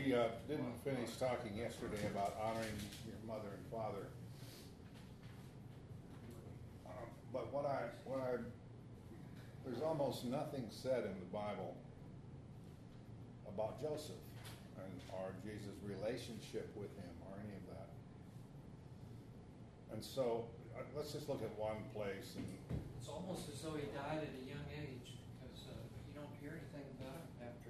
We didn't finish talking yesterday about honoring your mother and father. But there's almost nothing said in the Bible about Joseph or Jesus' relationship with him or any of that. And so let's just look at one place. And it's almost as though he died at a young age, because you don't hear anything about him after.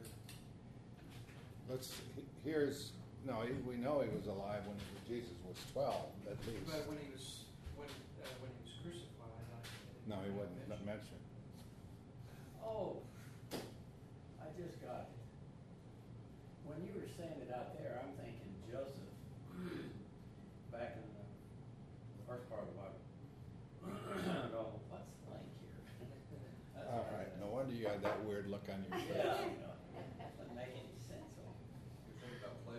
We know he was alive when Jesus was 12, at least. But when he was crucified, no, he wasn't mentioned. Oh, I just got it. When you were saying it out there, I'm thinking Joseph, back in the first part of the Bible. Oh, what's the link here? All right, no wonder you had that weird look on your face. Yeah, doesn't make any sense. You think about play.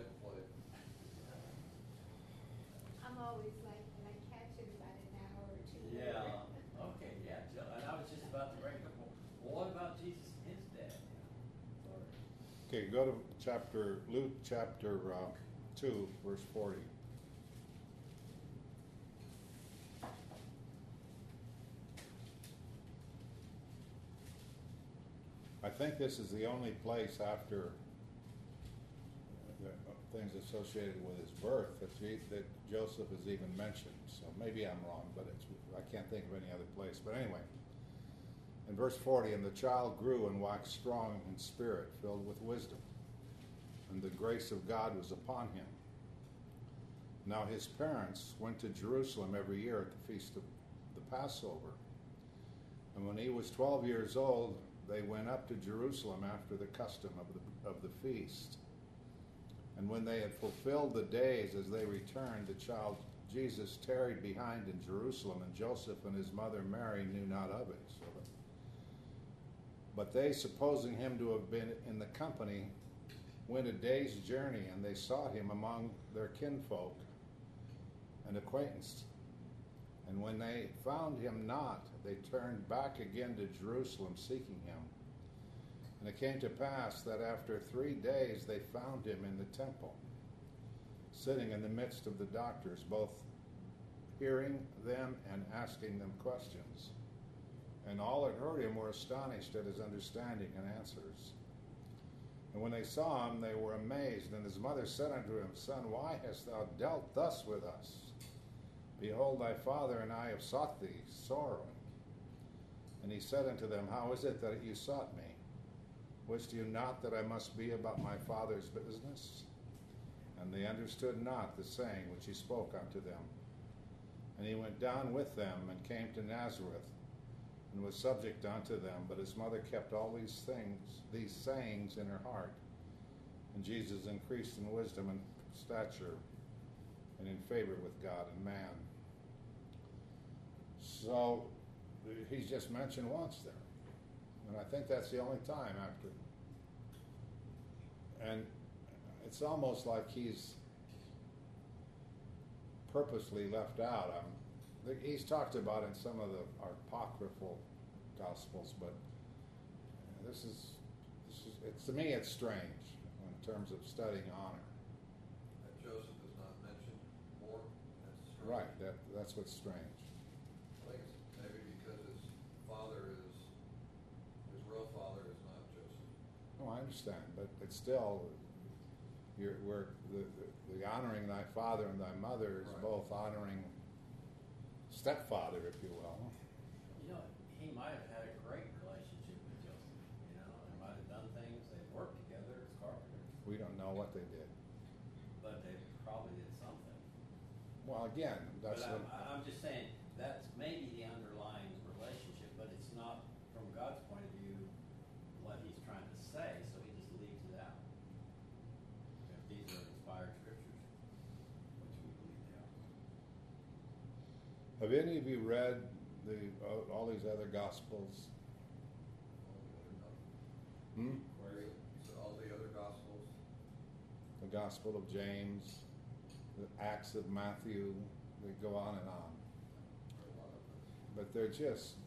I'm always like, when I catch it about an hour or two. Yeah, okay, yeah. And I was just about to bring it up. Well, what about Jesus and his dad? Sorry. Okay, go to Luke chapter 2, verse 40. I think this is the only place after the things associated with his birth that Joseph is even mentioned. So maybe I'm wrong, but I can't think of any other place. But anyway, in verse 40, and the child grew and waxed strong in spirit, filled with wisdom, and the grace of God was upon him. Now his parents went to Jerusalem every year at the feast of the Passover. And when he was 12 years old, they went up to Jerusalem after the custom of the feast. And when they had fulfilled the days as they returned, the child Jesus tarried behind in Jerusalem, and Joseph and his mother Mary knew not of it. But they, supposing him to have been in the company, went a day's journey, and they sought him among their kinfolk and acquaintance. And when they found him not, they turned back again to Jerusalem, seeking him. And it came to pass that after 3 days they found him in the temple, sitting in the midst of the doctors, both hearing them and asking them questions. And all that heard him were astonished at his understanding and answers. And when they saw him, they were amazed. And his mother said unto him, Son, why hast thou dealt thus with us? Behold, thy father and I have sought thee, sorrowing. And he said unto them, How is it that you sought me? Wist you not that I must be about my father's business? And they understood not the saying which he spoke unto them. And he went down with them, and came to Nazareth, and was subject unto them. But his mother kept all these sayings in her heart. And Jesus increased in wisdom and stature, and in favor with God and man. So he's just mentioned once there. And I think that's the only time after. And it's almost like he's purposely left out. He's talked about in some of the apocryphal Gospels, but this is to me it's strange in terms of studying honor. That Joseph is not mentioned more. That's strange. Right. That's what's strange. I think it's maybe because his real father is not Joseph. No, I understand, but it's still the honoring thy father and thy mother is Right. both honoring stepfather, if you will. You know, he might have had a great relationship with Joseph. You know, they might have done things. They worked together as carpenters. We don't know what they did. But they probably did something. Well, again, that's But I'm just saying that's maybe the underlying relationship, but it's not from God's point of view what he's trying to say, so he just leaves it out. If these are inspired scriptures, which we believe they are. Have any of you read all these other Gospels? Where so all the other Gospels. The Gospel of James, the Acts of Matthew, they go on and on. But they're just,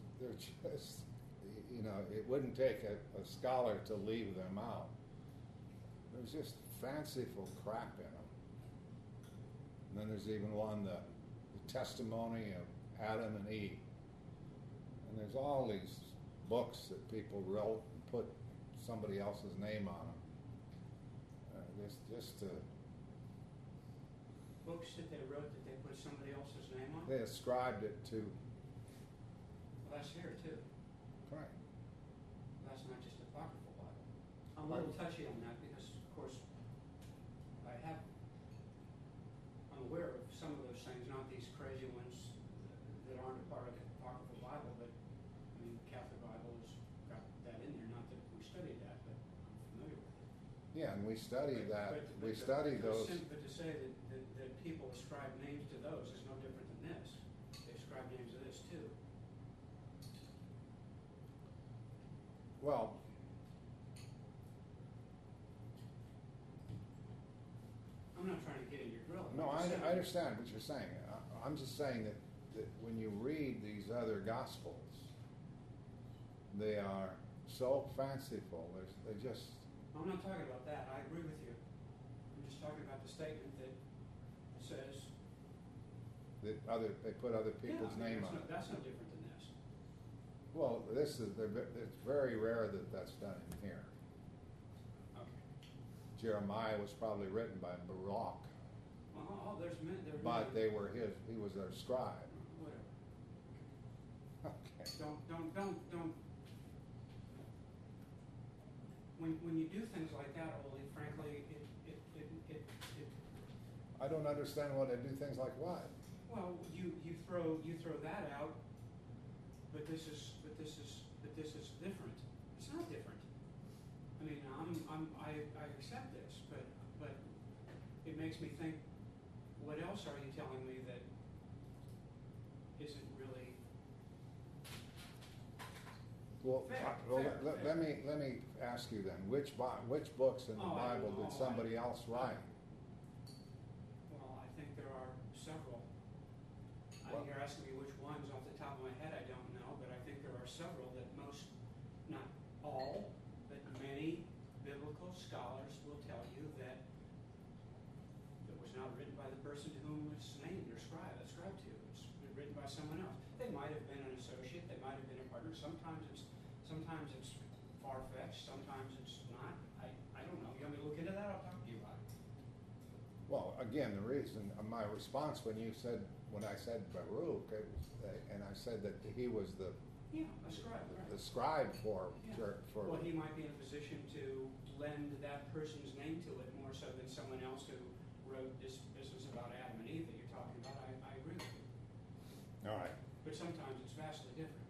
you know, it wouldn't take a scholar to leave them out. There's just fanciful crap in them. And then there's even one, the testimony of Adam and Eve. And there's all these books that people wrote and put somebody else's name on them. Just Books that they wrote that they put somebody else's name on? they ascribed it to Well, that's here too. Christ. That's not just apocryphal Bible. I'm a little touchy on that because, of course, I'm aware of some of those things, not these crazy ones that aren't a part of the apocryphal Bible, but I mean, the Catholic Bible has got that in there. Not that we studied that, but I'm familiar with it. Yeah, and we studied that. We But studied those. But to say that people ascribe names to those is no different than this. They ascribe names to this too. Well, I'm not trying to get in your grill. no, I'm just saying- I understand what you're saying. I'm just saying that when you read these other Gospels, they are so fanciful. They just, I'm not talking about that. I agree with you. I'm just talking about the statement that says. they put other people's Yeah, I mean, name on it. that's no different than this. Well, it's very rare that that's done in here. Okay. Jeremiah was probably written by Baruch, Well, there's many. but he was their scribe. Whatever. Okay. Don't. When you do things like that, Oli, frankly, it I don't understand why they do things like what. well, you throw that out, but this is different. It's not different. I mean, I accept this, but it makes me think, what else are you telling me that isn't really Well, Fair, fair. let me ask you then, which books in the Oh, I Bible don't did know. somebody else write? Well, I think there are several. Well- You're asking me which ones off the top of my head, I don't know, but I think there are several that most, not all, but many biblical scholars will tell you that it was not written by the person to whom it's named or ascribed to. It's written by someone else. They might have been an associate, they might have been a partner. Sometimes it's far-fetched, sometimes it's not. I don't know. You want me to look into that? I'll talk to you about it. Well, again, the reason, my response when I said Baruch, and I said that he was the Yeah, ascribe, right. scribe for Well, he might be in a position to lend that person's name to it more so than someone else who wrote this business about Adam and Eve that you're talking about. I agree with you. all right. But sometimes it's vastly different.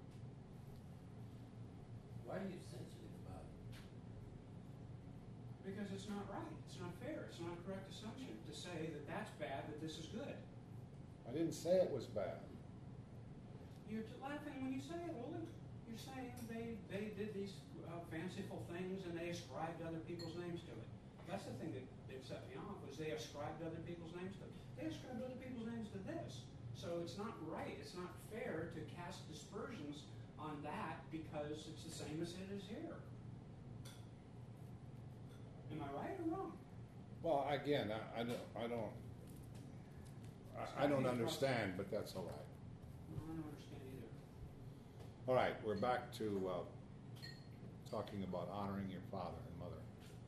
Why are you sensitive about it? Because it's not right. It's not fair. It's not a correct assumption to say that that's bad, that this is good. I didn't say it was bad. You're laughing when you say it, Oli. You're saying they did these fanciful things and they ascribed other people's names to it. That's the thing that set me off, was they ascribed other people's names to it. They ascribed other people's names to this. So it's not right. It's not fair to cast dispersions on that because it's the same as it is here. Am I right or wrong? Well, again, I don't understand, but that's all right. No, I don't understand either. All right, we're back to talking about honoring your father and mother,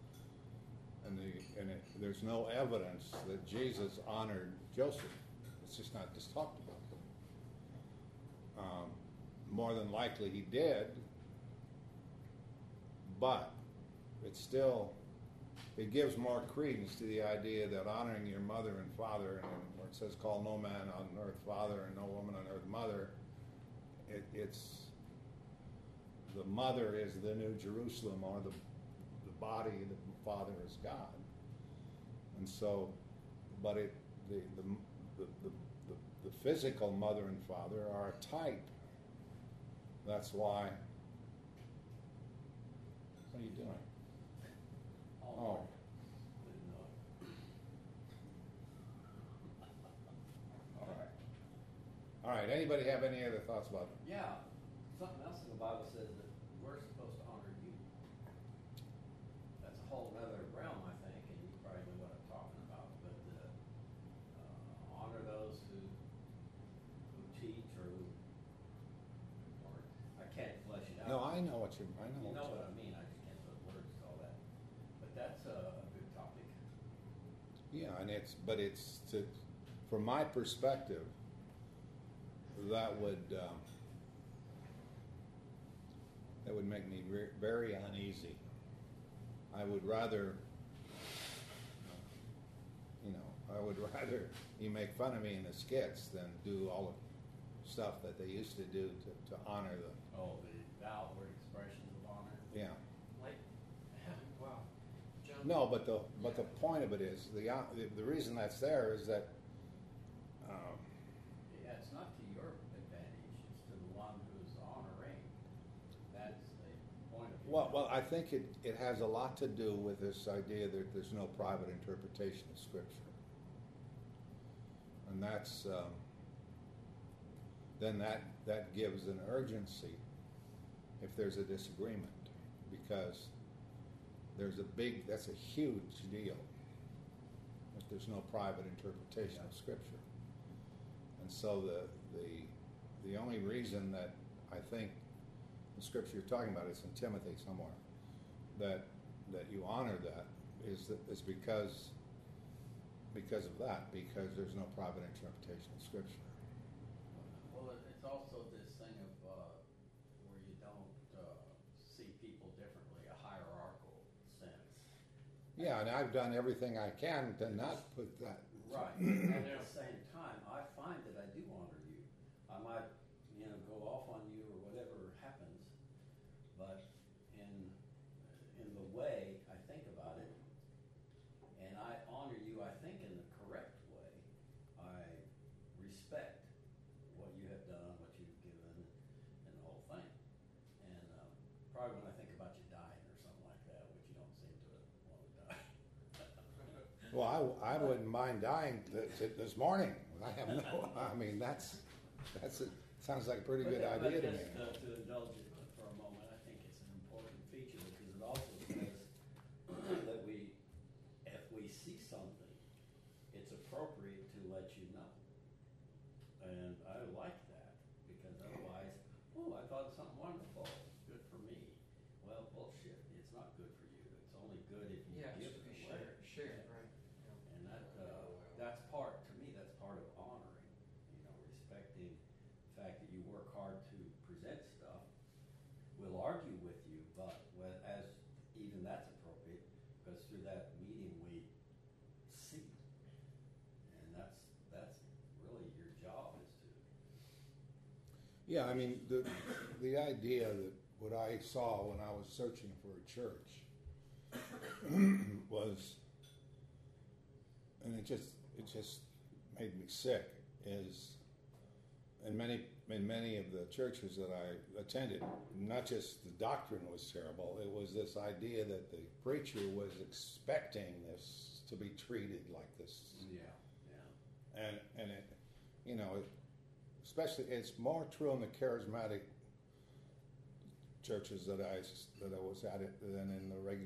and there's no evidence that Jesus honored Joseph. It's just not just talked about. More than likely he did, but it gives more credence to the idea that honoring your mother and father, and where it says, "Call no man on earth father and no woman on earth mother," it's the mother is the New Jerusalem, or the body, the father is God, and so, but the physical mother and father are a type. That's why. What are you doing? Oh. Didn't know. All right. Anybody have any other thoughts about it? Yeah, something else in the Bible says that we're supposed to honor you. That's a whole other realm, I think, and No, I know what you. I know. You know what what I mean, I just can't put words to all that. But that's a good topic. Yeah, and it's to, from my perspective, that would make me very uneasy. I would rather, I would rather you make fun of me in the skits than do all the stuff that they used to do to honor the. Oh, the outward expressions of honor. Yeah. Like, wow. John, No, but the point of it is the reason that's there is that. Yeah, it's not to your advantage, it's to the one who's honoring. That's the point of it. Well, I think it has a lot to do with this idea that there's no private interpretation of Scripture, and that's then that gives an urgency if there's a disagreement, because that's a huge deal if there's no private interpretation of Scripture. And so the only reason that I think the Scripture you're talking about, it's in Timothy somewhere, that you honor that is because of that, because there's no private interpretation of Scripture. Well, it's also this thing of where you don't see people differently, a hierarchical sense. Yeah, and I've done everything I can to not put that. Right. And at the same time, I find that I do honor you. I might, go off on you or whatever happens, but in the way I think about it, and I honor you, I think, in the correct way. I respect what you have done, what you've given, and the whole thing. And probably when I think about you dying or something like that, which you don't seem to want to die. Well, I wouldn't mind dying this morning. I have no. I mean, sounds like a pretty good idea to me. Just to indulge it for a moment, I think it's an important feature because it also says that if we see something, it's appropriate to let you know. And I like that because otherwise, I thought something wonderful, good for me. Well, bullshit. It's not good for you. It's only good if you yeah, it give should it be away. shared, right? And that's part, to me, that's part of honoring, respecting the fact that you work hard to present stuff. We'll argue with you, but as even that's appropriate, because through that meeting we see. And that's really your job is to. Yeah, I mean, the idea that what I saw when I was searching for a church was, and it just made me sick, is in many of the churches that I attended, not just the doctrine was terrible, it was this idea that the preacher was expecting this to be treated like this. Yeah. And it, especially, it's more true in the charismatic churches that I was at it than in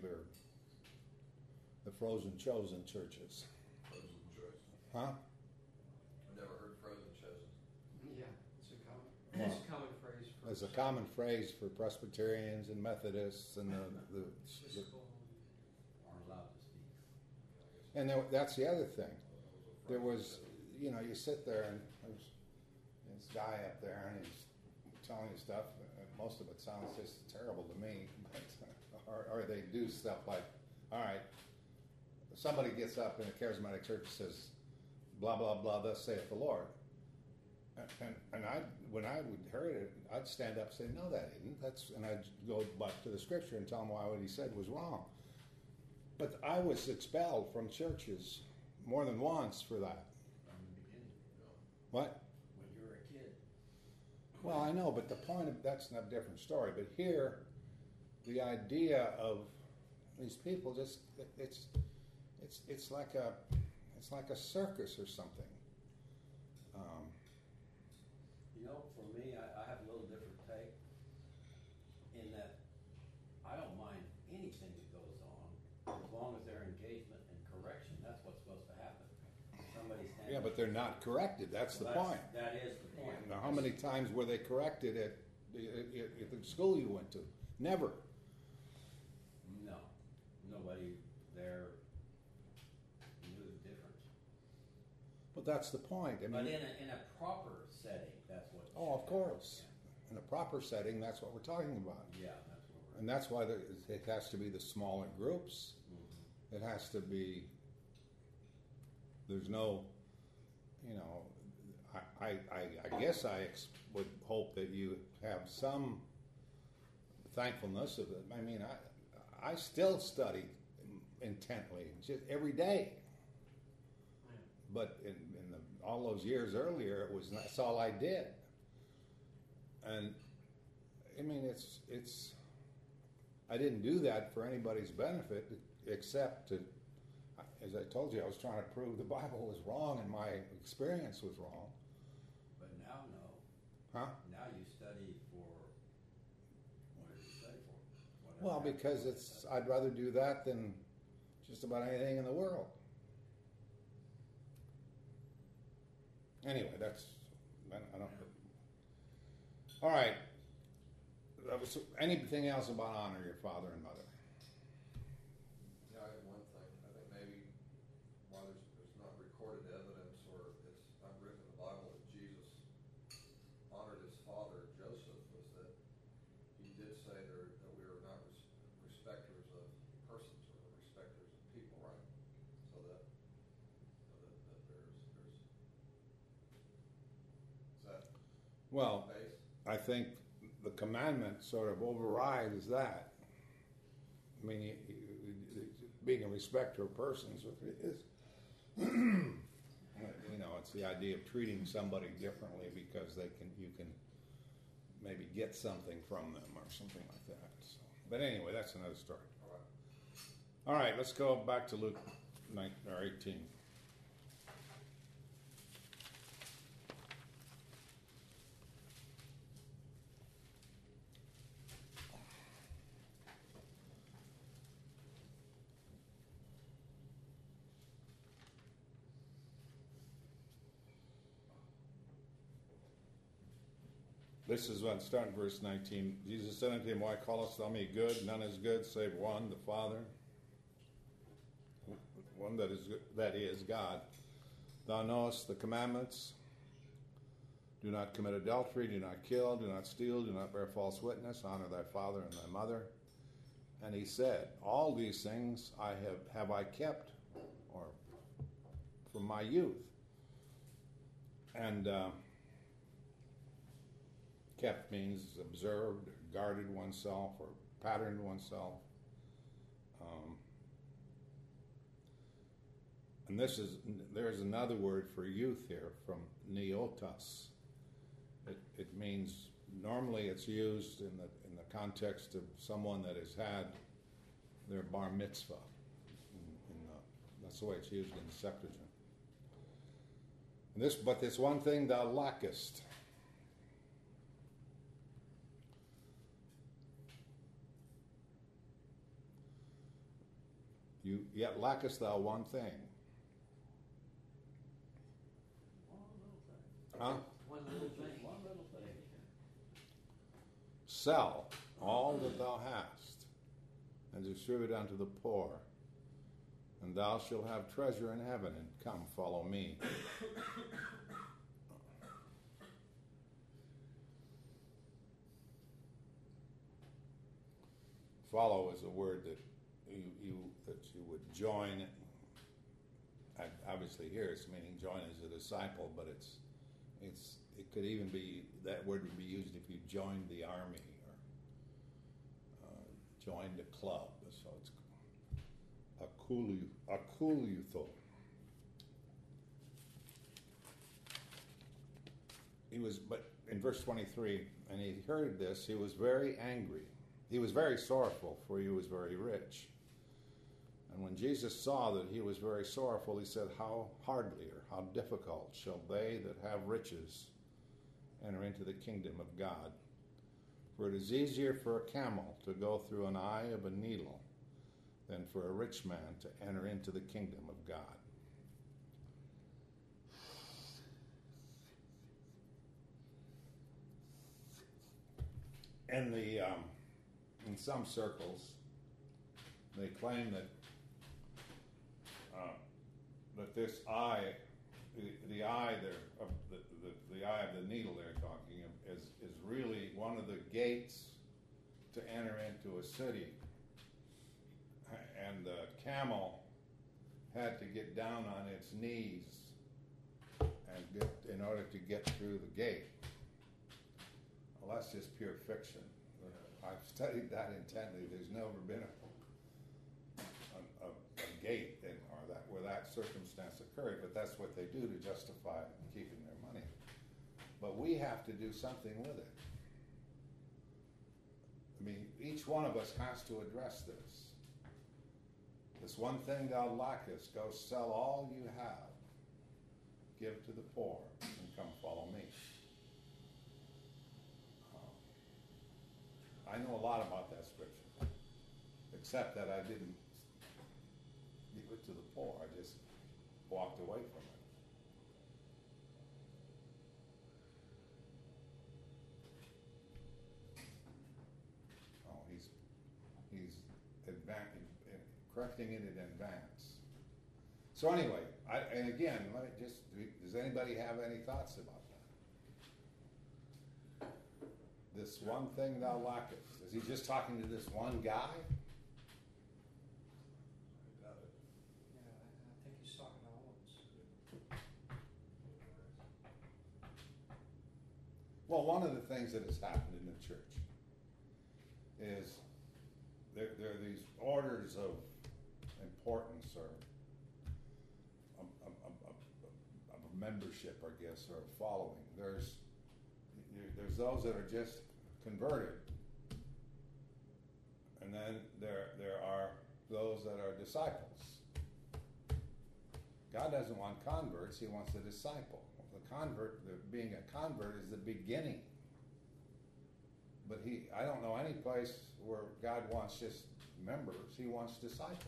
the frozen chosen churches. Frozen choice. Huh? I've never heard frozen chosen. Yeah, it's a common phrase for. It's a common phrase for Presbyterians and Methodists and the Aren't allowed to speak. and that's the other thing. There was, you sit there and there's this guy up there and he's telling you stuff. Most of it sounds just terrible to me, but, or they do stuff like, all right, somebody gets up in a charismatic church and says, blah, blah, blah, thus saith the Lord. And when I would hear it, I'd stand up and say, no, that isn't. And I'd go back to the Scripture and tell them why what he said was wrong. But I was expelled from churches more than once for that. From the beginning. What? When you were a kid. Well, I know, but the point of that's a different story. But here, the idea of these people it's like a circus or something. For me, I have a little different take in that I don't mind anything that goes on as long as their engagement and correction. That's what's supposed to happen. Somebody stands. Yeah, but they're not corrected. That's the point. That is the point. Now, how many times were they corrected at at the school you went to. Never. No, nobody there knew the difference. But that's the point. I But mean, in a proper setting, that's what. oh, of course. In a proper setting, that's what we're talking about. Yeah, that's what we're. And that's why it has to be the smaller groups. Mhm. It has to be, there's no, you know, I guess would hope that you have some thankfulness of it. I mean, I still study intently, just every day. But in all those years earlier, that's all I did. And I mean, it's I didn't do that for anybody's benefit, except to, as I told you, I was trying to prove the Bible was wrong and my experience was wrong. But now, no. Huh? Now you study for, what did you study for? Whatever Well, happened. because I'd rather do that than just about anything in the world. Anyway, I don't. All right. Anything else about honor your father and mother? Yeah, I have one thing. I think maybe why there's not recorded evidence or it's unwritten in the Bible that Jesus honored his father Joseph was that he did say that we are not respecters of persons or respecters of people, right? So that there's is that Well, base? I think the commandment sort of overrides that. I mean, being a respecter of persons is, you know, it's the idea of treating somebody differently because you can maybe get something from them or something like that. So, but anyway, that's another story. All right. All right, let's go back to Luke 18. This is when, starting verse 19. Jesus said unto him, Why callest thou me good? None is good save one, the Father. One that is God. Thou knowest the commandments. Do not commit adultery, do not kill, do not steal, do not bear false witness, honor thy father and thy mother. And he said, All these things have I kept, or from my youth. And kept means observed, guarded oneself, or patterned oneself. And there's another word for youth here, from neotos. It means, normally it's used in the context of someone that has had their bar mitzvah. That's the way it's used in the Septuagint. But this one thing thou lackest. Yet lackest thou one thing. Huh? One little thing. One little thing. Sell all that thou hast, and distribute unto the poor, and thou shalt have treasure in heaven, and come, follow me. Follow is a word that you would join. Obviously, here it's meaning join as a disciple, but it could even be, that word would be used if you joined the army or joined a club. So it's akouliutho. But in verse 23, and he heard this, he was very angry. He was very sorrowful, for he was very rich. And when Jesus saw that he was very sorrowful, he said, How hardly or how difficult shall they that have riches enter into the kingdom of God? For it is easier for a camel to go through an eye of a needle than for a rich man to enter into the kingdom of God. in the in some circles, they claim that that this eye, the eye there of the eye of the needle they're talking of, is really one of the gates to enter into a city, and the camel had to get down on its knees and get in order to get through the gate. Well, that's just pure fiction. I've studied that intently. There's never been a gate or that where that circumstance occurred, but that's what they do to justify keeping their money. But we have to do something with it. I mean, each one of us has to address this. This one thing thou lackest, go sell all you have, give to the poor, and come follow me. I know a lot about that scripture, except that I didn't give it to the poor. I just walked away from it. Oh, he's correcting it in advance. So anyway, and again, does anybody have any thoughts about that? This one thing thou lackest. Is he just talking to this one guy? I doubt it. Yeah, I think he's talking to all of us. Well, one of the things that has happened in the church is there are these orders of importance or of membership, I guess, or following. There's those that are just converted, and then there are those that are disciples. God doesn't want converts; He wants a disciple. Being a convert is the beginning. But I don't know any place where God wants just members. He wants disciples.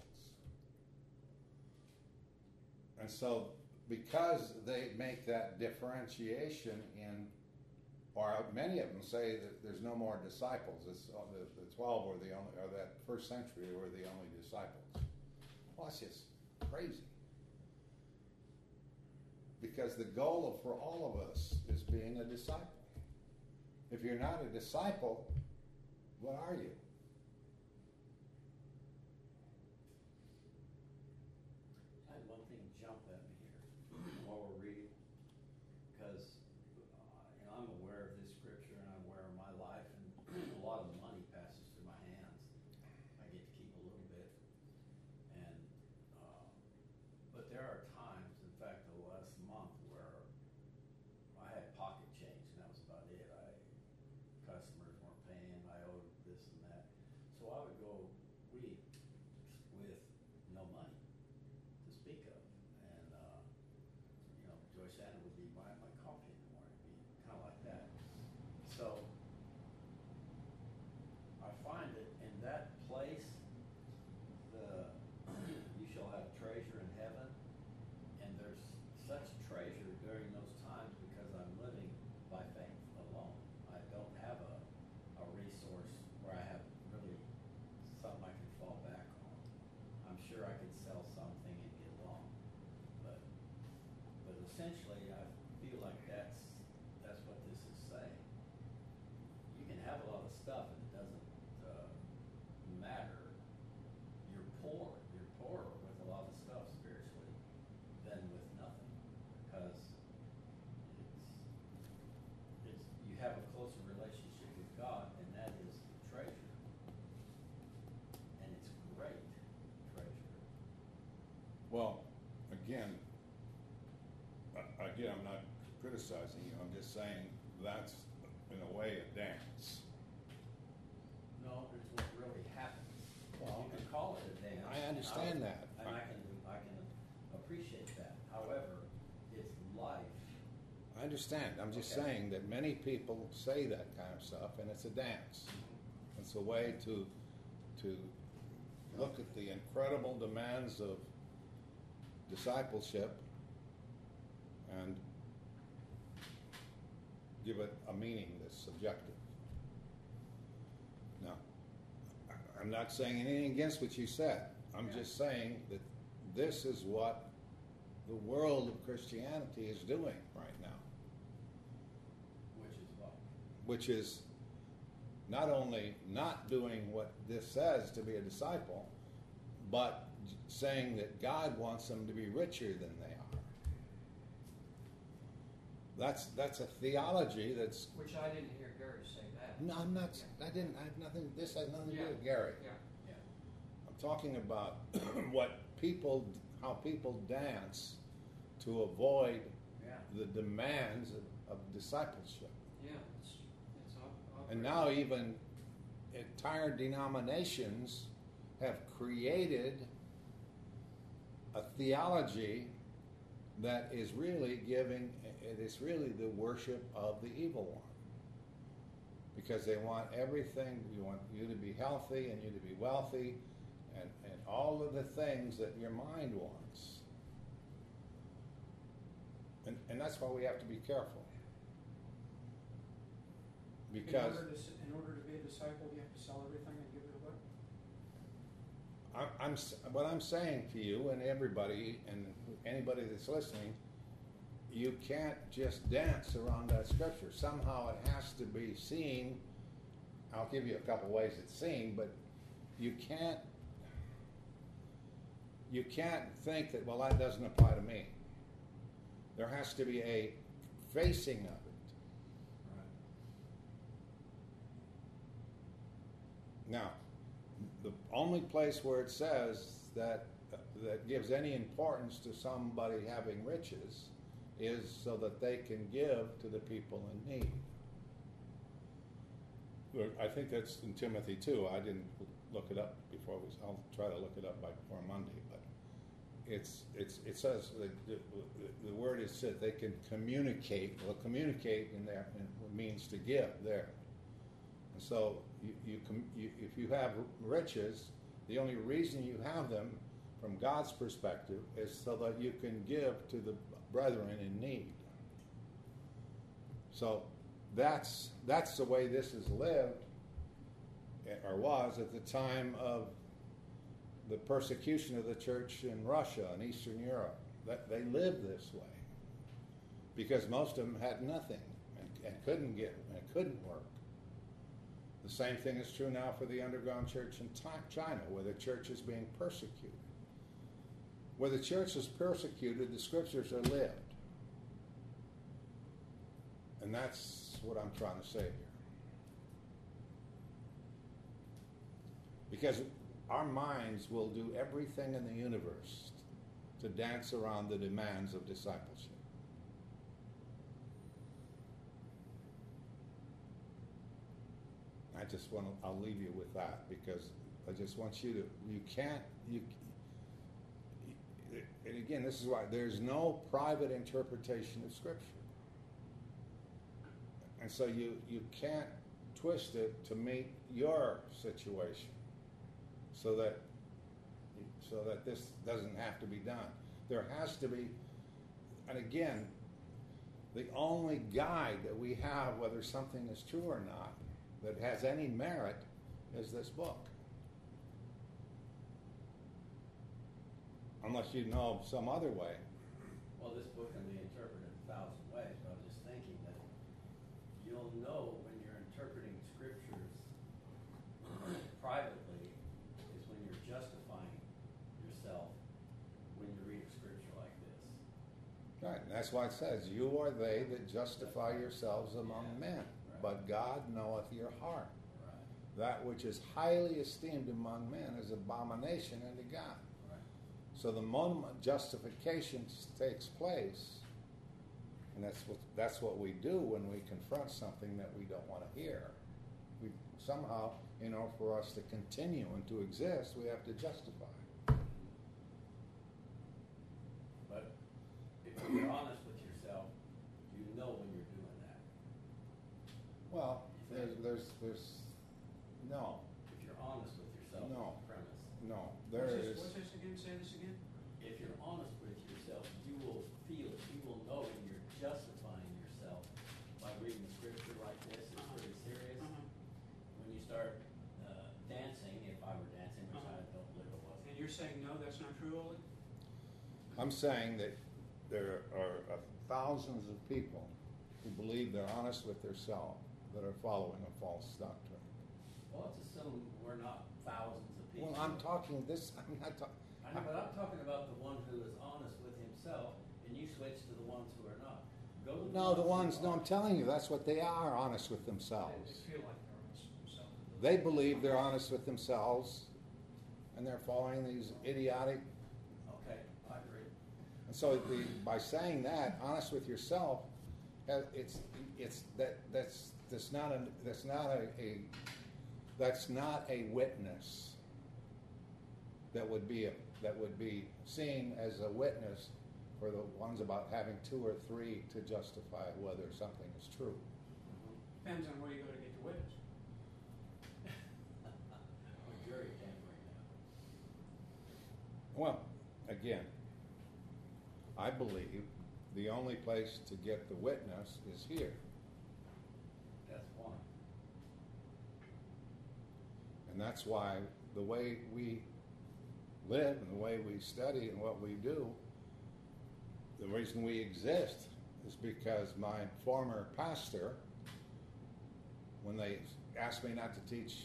And so, because they make that differentiation or many of them say that there's no more disciples. It's the 12 were the only, or that first century were the only disciples. Well, that's just crazy. Because the goal for all of us is being a disciple. If you're not a disciple, what are you? I had one thing jump at me here while we're reading, because I'm aware of this scripture and I'm aware of my life, and a lot of the money passes through my hands. I get to keep a little bit, and but there are times, in fact, the last month where I had pocket change, and that was about it. Customers weren't paying, I owed this and that, so I would go week with no money to speak of, and Joyce Anna would be buying my coffee in the morning, it'd be kind of like that. So I find that in that place, you shall have treasure in heaven, and there's such treasure during those times because I'm living by faith alone. I don't have a resource where I have really something I can fall back on. I'm sure I could sell something and get along, but essentially I feel like that's what this is saying. You can have a lot of stuff and it doesn't matter. You're poorer with a lot of stuff spiritually than with nothing, because it's you have a closer relationship with God, and that is treasure, and it's great treasure. Well, again, I'm not criticizing you. I'm just saying that's, in a way, a dance. No, it's what really happens. Well, You can call it a dance. I understand that. And I can appreciate that. However, it's life. I understand. I'm just Okay. saying that many people say that kind of stuff, and it's a dance. It's a way to look at the incredible demands of discipleship and give it a meaning that's subjective. I'm not saying anything against what you said. I'm Yeah. just saying that this is what the world of Christianity is doing right now, Which is what? which is not only not doing what this says to be a disciple, but saying that God wants them to be richer than they are. That's a theology that's. Which I didn't hear Gary say that. No, I'm not. I didn't. I have nothing. This has nothing to do Yeah. with Gary. Yeah. Yeah. I'm talking about how people dance to avoid Yeah. the demands of discipleship. Yeah, it's all. And now even entire denominations have created a theology that is really it is really the worship of the evil one. Because they want everything, you want you to be healthy and you to be wealthy and all of the things that your mind wants. And that's why we have to be careful. Because In order to be a disciple, you have to sell everything and give it away? what I'm saying to you and everybody and anybody that's listening, you can't just dance around that scripture. Somehow it has to be seen. I'll give you a couple ways it's seen, but you can't think that, well, that doesn't apply to me. There has to be a facing of it. Right. Now, the only place where it says that gives any importance to somebody having riches is so that they can give to the people in need. I think that's in Timothy too. I didn't look it up before. I'll try to look it up before Monday. But it says the word is that they can communicate. Well, communicate in there means to give there. And so if you have riches, the only reason you have them, from God's perspective, is so that you can give to the brethren in need. So that's the way this is lived, or was at the time of the persecution of the church in Russia and Eastern Europe. That they lived this way because most of them had nothing and couldn't work. The same thing is true now for the underground church in China, where the church is being persecuted. Where the church is persecuted, the scriptures are lived. And that's what I'm trying to say here. Because our minds will do everything in the universe to dance around the demands of discipleship. I'll leave you with that, because I just want you to, and again, this is why there's no private interpretation of Scripture. And so you can't twist it to meet your situation so that this doesn't have to be done. There has to be, and again, the only guide that we have whether something is true or not that has any merit is this book. Unless you know some other way. Well, this book can be interpreted 1,000 ways, but I was just thinking that you'll know when you're interpreting scriptures privately is when you're justifying yourself when you read a scripture like this. Right, and that's why it says, you are they that justify yourselves among men, but God knoweth your heart. Right. That which is highly esteemed among men is abomination unto God. Right. So the moment justification takes place, and that's what we do when we confront something that we don't want to hear. We somehow, in order for us to continue and to exist, we have to justify. But if you're honest with yourself, you know when you're doing that. Well, there's no, If you're honest with yourself, No. premise. no, there is. What's this again? Say this again? If you're honest with yourself, you will feel it. You will know when you're justifying yourself by reading the scripture like this. It's pretty serious. When you start dancing, if I were you're saying, no, that's not true, Ole? I'm saying that there are thousands of people who believe they're honest with themselves that are following a false doctrine. Well, let's assume we're not thousands of people. Well, I'm not talking. I know, but I'm talking about the one who is honest with himself, and you switch to the ones who are not. Go to No, I'm who telling you, that's what they are, honest with They themselves. feel like they're honest with themselves. They believe they're honest with themselves, and they're following these idiotic. Okay, I agree. And so, by saying that, honest with yourself, that's not a witness that would be seen as a witness for the ones about having 2 or 3 to justify whether something is true. Depends on where you go to get your witness. A jury tampering now. Well, again, I believe the only place to get the witness is here. That's one. And that's why the way we live and the way we study and what we do, the reason we exist is because my former pastor, when they asked me not to teach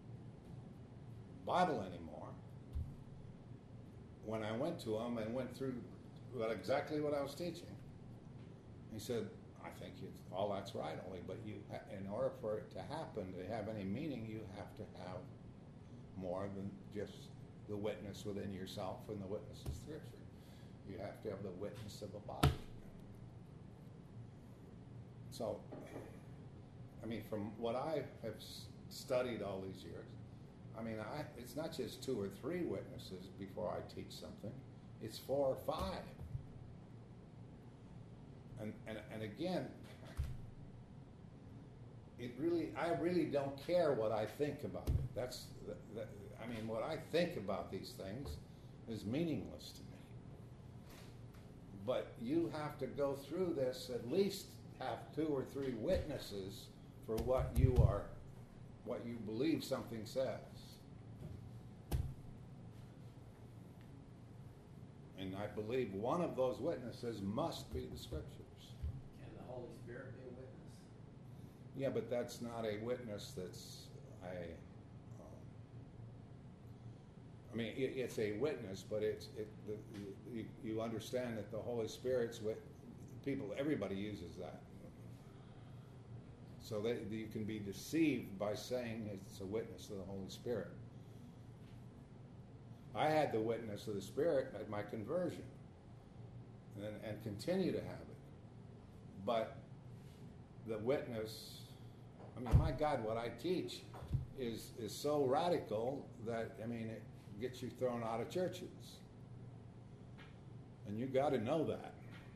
Bible anymore, when I went to him and went through exactly what I was teaching, he said, I think all that's right, Ole, but in order for it to happen, to have any meaning, you have to have more than just the witness within yourself and the witness of Scripture. You have to have the witness of a body. So, I mean, from what I have studied all these years, I mean, it's not just 2 or 3 witnesses before I teach something. It's 4 or 5. And again, I really don't care what I think about it. I mean, what I think about these things is meaningless to me. But you have to go through this, at least have 2 or 3 witnesses for what you believe something says. And I believe one of those witnesses must be the Scriptures. Can the Holy Spirit be a witness? Yeah, but that's not a witness I mean, it's a witness, but you understand that the Holy Spirit's with people. Everybody uses that, so that you can be deceived by saying it's a witness of the Holy Spirit. I had the witness of the Spirit at my conversion, and continue to have it. But the witness, I mean, my God, what I teach is so radical that, I mean, it gets you thrown out of churches. And you got to know that.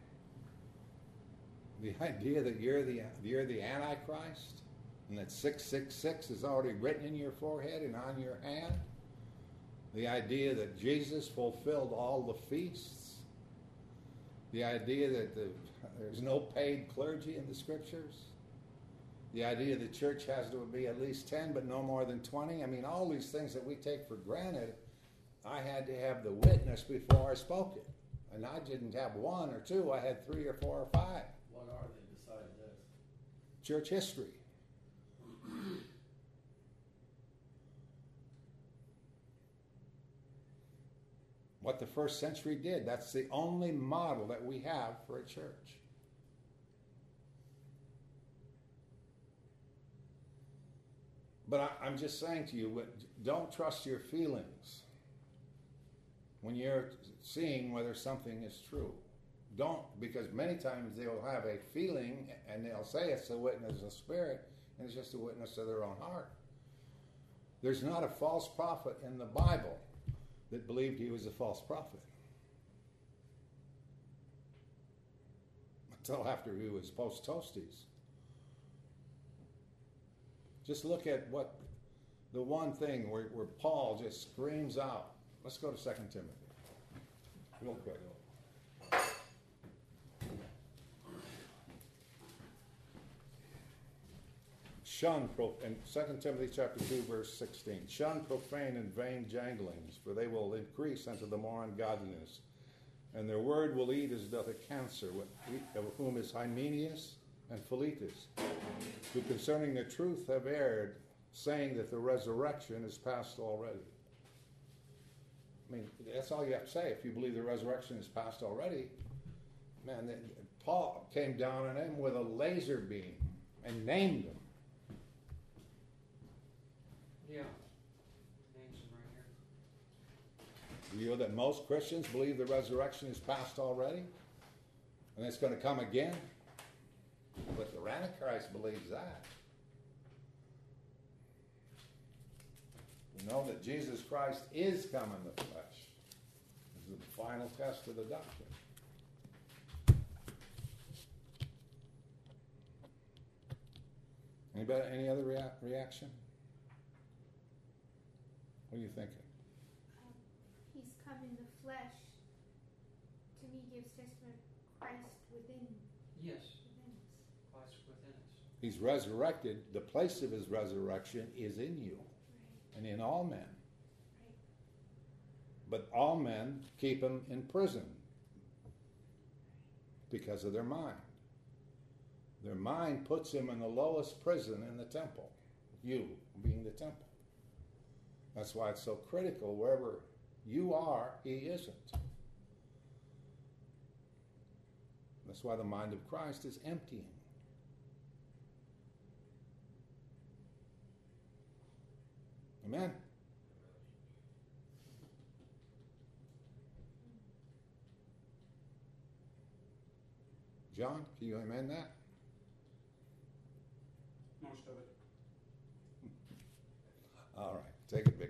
The idea that you're the Antichrist and that 666 is already written in your forehead and on your hand. The idea that Jesus fulfilled all the feasts. The idea that there's no paid clergy in the Scriptures. The idea the church has to be at least 10 but no more than 20. I mean, all these things that we take for granted, I had to have the witness before I spoke it. And I didn't have 1 or 2, I had 3 or 4 or 5. What are they besides this? Church history. What the first century did, that's the only model that we have for a church. But I'm just saying to you, don't trust your feelings when you're seeing whether something is true. Don't, because many times they'll have a feeling and they'll say it's a witness of the Spirit, and it's just a witness of their own heart. There's not a false prophet in the Bible that believed he was a false prophet until after he was post-toasties. Just look at what the one thing where Paul just screams out. Let's go to 2 Timothy real quick. in 2 Timothy chapter 2, verse 16, shun profane and vain janglings, for they will increase unto the more ungodliness. And their word will eat as doth a cancer, of whom is Hymenaeus and Philetus, who concerning the truth have erred, saying that the resurrection is past already. I mean, that's all you have to say. If you believe the resurrection is past already, man, Paul came down on him with a laser beam and named him. Yeah. Names them right here. You know that most Christians believe the resurrection is past already? And it's going to come again? But the Antichrist believes that. You know that Jesus Christ is come in the flesh. This is the final test of the doctrine. Anybody, any other reaction? What are you thinking? He's come in the flesh. To me, gives testament Christ within Yes, us. Christ within us. He's resurrected. The place of his resurrection is in you Right. and in all men. Right. But all men keep him in prison because of their mind. Their mind puts him in the lowest prison in the temple, you being the temple. That's why it's so critical. Wherever you are, he isn't. That's why the mind of Christ is emptying. Amen. John, can you amen that? Most of it. All right, take it back.